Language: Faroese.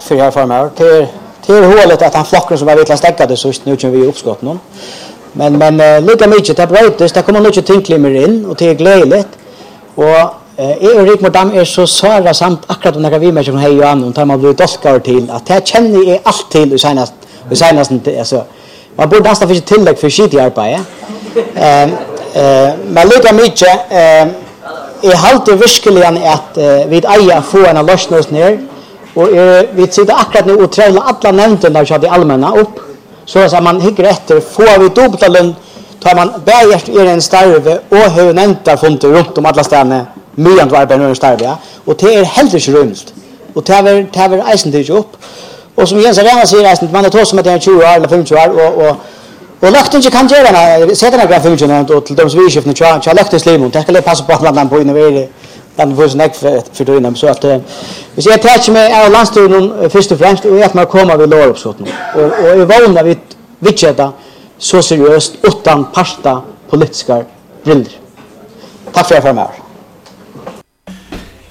för här framöver. Till hålet att han flockar som var vill stäcka det så nu kan vi uppskott någon. Men lika mycket det brötes det kommer mycket tinklimmer in och det glädligt. Och Erik Modam så svara samt akkurat när vi med från hej och annan tar man blir dolkar till att det känner är allt till senast alltså man borde nästan få tillägg för shit i arbete. Men lika mycket är halt det verkligen att vi ejer få en lösning ner och vi sitter akkurat nu och trälla alla nämnden där så att det allmänna upp så att man hickar efter får vi dubbeltallen tar man bäst är en starve och hur nämndar funnit runt om alla städerna mycket arbete nu starve och det är helt inte runt och det är isen det upp och som Jens Arena säger att man tar som att det är 20 år eller 50 år och lagt inte kan göra den sätta några funktioner och till de sviskiften jag lagt det slim det ska passa på att man på inne den får snack för då innan så att vi ser attach med av landstyrelsen först och främst och att man kommer vi lår uppsåt nu och är vana vid vilket så seriöst utan pasta politiska briller. Tack för er framöver.